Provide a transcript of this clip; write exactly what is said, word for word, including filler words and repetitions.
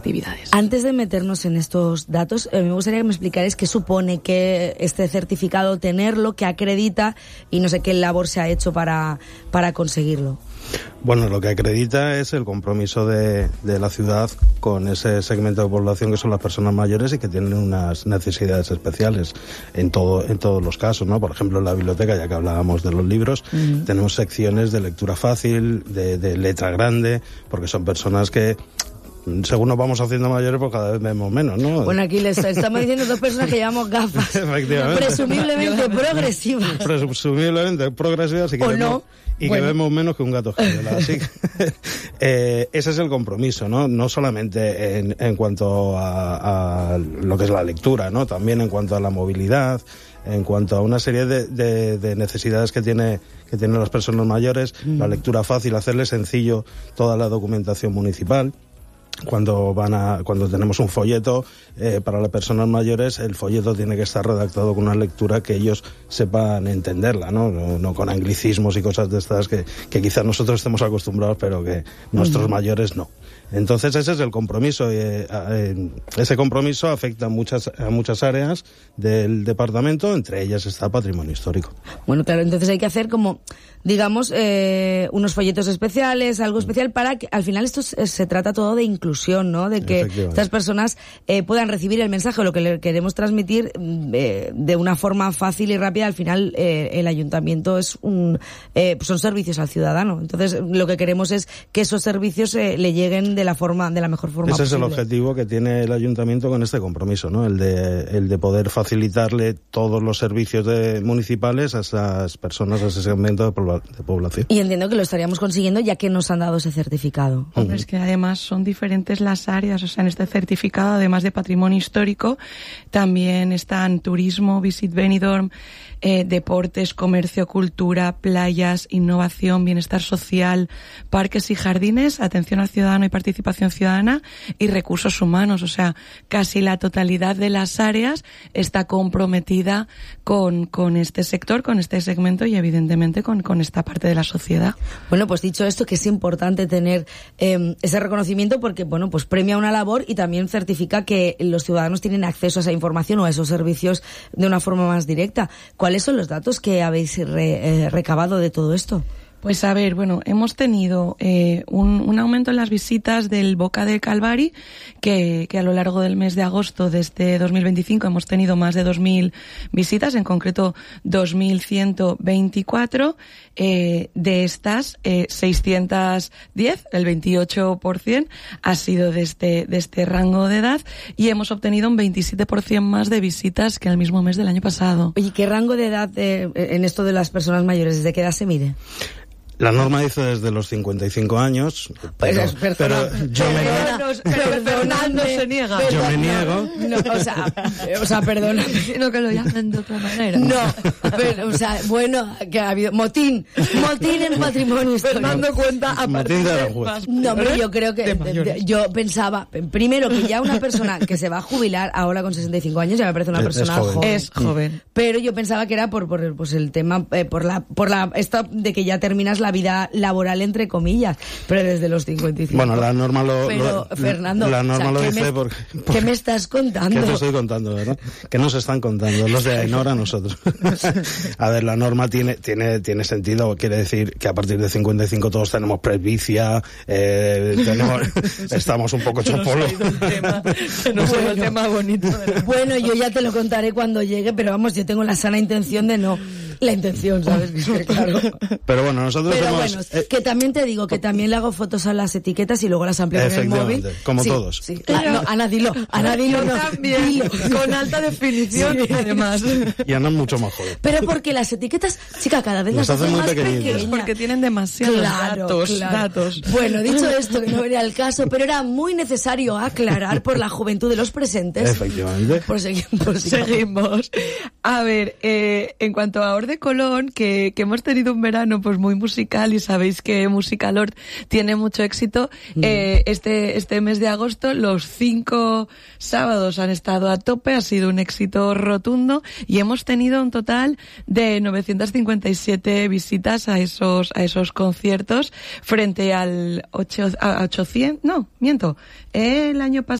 actividades. Antes de meternos en estos datos, eh, me gustaría que me explicarais qué supone que este certificado, tenerlo, qué acredita y no sé qué labor se ha hecho para, para conseguirlo. Bueno, lo que acredita es el compromiso de, de la ciudad con ese segmento de población que son las personas mayores y que tienen unas necesidades especiales en todo, en todos los casos, ¿no? Por ejemplo, en la biblioteca, ya que hablábamos de los libros, uh-huh. tenemos secciones de lectura fácil, de, de letra grande, porque son personas que, según nos vamos haciendo mayores, pues cada vez vemos menos, ¿no? Bueno, aquí les estamos diciendo dos personas que llevamos gafas. Efectivamente. Presumiblemente progresivas. Presumiblemente progresivas y que, o vemos, no. y bueno. que vemos menos que un gato español. Así que eh, ese es el compromiso, ¿no? No solamente en, en cuanto a, a lo que es la lectura, ¿no? También en cuanto a la movilidad, en cuanto a una serie de, de, de necesidades que tiene que tienen las personas mayores, mm. la lectura fácil, hacerle sencillo toda la documentación municipal. Cuando van a, cuando tenemos un folleto eh, para las personas mayores, el folleto tiene que estar redactado con una lectura que ellos sepan entenderla, ¿no? No, no con anglicismos y cosas de estas que, que quizás nosotros estemos acostumbrados, pero que nuestros uh-huh. mayores no. Entonces ese es el compromiso. Eh, eh, ese compromiso afecta a muchas, a muchas áreas del departamento, entre ellas está patrimonio histórico. Bueno, claro, entonces hay que hacer como, digamos, eh, unos folletos especiales, algo especial para que al final esto se, se trata todo de inclusión, ¿no? De que estas personas eh, puedan recibir el mensaje o lo que le queremos transmitir eh, de una forma fácil y rápida. Al final eh, el ayuntamiento es un eh, son servicios al ciudadano. Entonces lo que queremos es que esos servicios eh, le lleguen de la forma, de la mejor forma Ese posible. Es el objetivo que tiene el ayuntamiento con este compromiso, ¿no? El de, el de poder facilitarle todos los servicios de, municipales a esas personas, a ese segmento de, pobla, de población. Y entiendo que lo estaríamos consiguiendo ya que nos han dado ese certificado. Hombre, uh-huh. es que además son diferentes las áreas, o sea, en este certificado, además de patrimonio histórico, también están turismo, Visit Benidorm, eh, deportes, comercio, cultura, playas, innovación, bienestar social, parques y jardines, atención al ciudadano y participación ciudadana y recursos humanos. O sea, casi la totalidad de las áreas está comprometida con, con este sector, con este segmento y evidentemente con, con esta parte de la sociedad. Bueno, pues dicho esto, que es importante tener eh, ese reconocimiento porque, bueno, pues premia una labor y también certifica que los ciudadanos tienen acceso a esa información o a esos servicios de una forma más directa. ¿Cuáles son los datos que habéis re, eh, recabado de todo esto? Pues a ver, bueno, hemos tenido eh, un, un aumento en las visitas del Boca del Calvari, que, que a lo largo del mes de agosto de este dos mil veinticinco hemos tenido más de dos mil visitas, en concreto dos mil ciento veinticuatro. Eh, de estas, eh, seiscientas diez, el veintiocho por ciento, ha sido de este, de este rango de edad y hemos obtenido un veintisiete por ciento más de visitas que el mismo mes del año pasado. Oye, ¿qué rango de edad eh, en esto de las personas mayores? ¿Desde qué edad se mide? La norma dice desde los cincuenta y cinco años, pero, pues, pero yo me niego. Pero Fernando se niega. Yo me niego. No, o sea, o sea, perdóname. Sino que lo llamen de otra manera. No, pero, o sea, bueno, que ha habido motín, motín en patrimonio histórico. Fernando cuenta a motín de Aranjuez. No, pero yo creo que, de de, yo pensaba, primero que ya una persona que se va a jubilar ahora con sesenta y cinco años ya me parece una persona es joven. joven. Es joven. Pero yo pensaba que era por, por pues el tema, eh, por la, por la, esto de que ya terminas la la vida laboral entre comillas, pero desde los cincuenta y cinco. Bueno, la norma lo, pero, lo Fernando, la norma o sea, lo ¿qué dice me, porque, porque ¿qué me estás contando? ¿Qué te estoy contando, verdad? Que nos están contando los de Ainhoa a nosotros. A ver, la norma tiene tiene tiene sentido, quiere decir que a partir de cincuenta y cinco todos tenemos presbicia, eh, tenemos, estamos un poco chopolo. Se nos fue el tema bonito. Bueno, yo ya te lo contaré cuando llegue, pero vamos, yo tengo la sana intención de no. La intención, ¿sabes? Claro. Pero bueno, nosotros Pero hemos... bueno, eh, que también te digo que también le hago fotos a las etiquetas y luego las amplío en el móvil. Como sí, todos. Sí. Ah, no, Ana, dilo. Ana, dilo, no. También, dilo. Con alta definición, sí. Además. Y Ana mucho más joven. Pero porque las etiquetas, chica, cada vez las, las hacen muy más pequeñitas. pequeñas. Porque tienen demasiados claro, datos, claro. datos. Bueno, dicho esto, que no era el caso, pero era muy necesario aclarar por la juventud de los presentes. Efectivamente. Por seguir, por Seguimos. A ver, eh, en cuanto a Or de Colón, que Que, que hemos tenido un verano pues muy musical y sabéis que Musicalord tiene mucho éxito. Mm. Eh, este, este mes de agosto los cinco sábados han estado a tope, ha sido un éxito rotundo y hemos tenido un total de novecientas cincuenta y siete visitas a esos, a esos conciertos frente al ocho, a ochocientos, no, miento, el año pasado